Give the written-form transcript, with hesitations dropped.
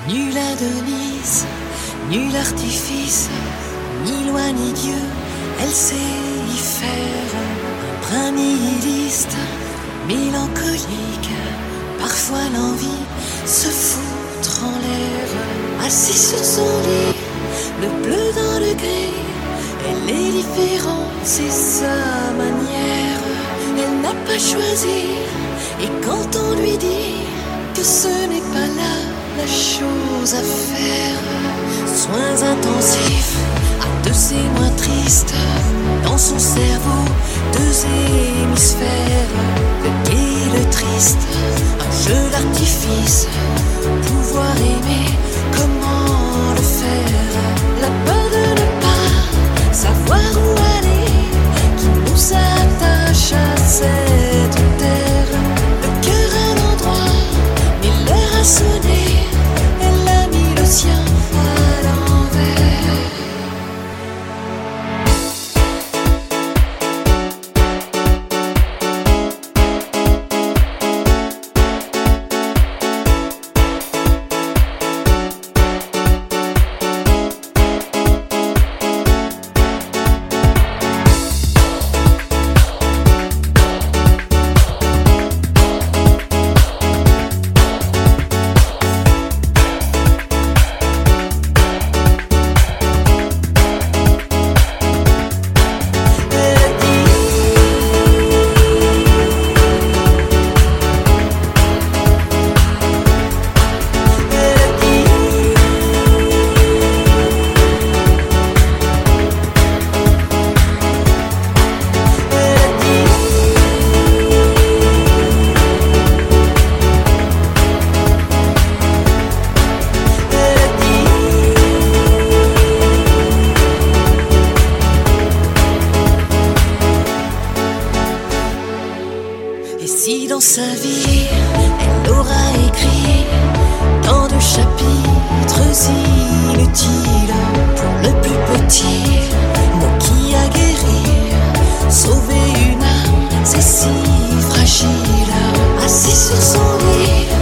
Nul Adonis, nul artifice, ni loi ni Dieu, elle sait y faire. Un brin nihiliste, mélancolique, parfois l'envie se foutre en l'air. Assis sur son lit, le bleu dans le gris, elle est différente, c'est sa manière. Elle n'a pas choisi, et quand on lui dit que ce n'est pas là la chose à faire, soins intensifs à de ses moins tristes, dans son cerveau deux hémisphères, le gai et le triste, un jeu d'artifice, pouvoir aimer, comment le faire, la peur de ne pas savoir où aller, qui nous attache à cette terre, le cœur à l'endroit, mais l'heure a sonné, elle a mis le sien à l'envers. Et si dans sa vie, elle aura écrit tant de chapitres inutiles, pour le plus petit mot qui a guéri, sauver une âme, c'est si fragile. Assis sur son lit,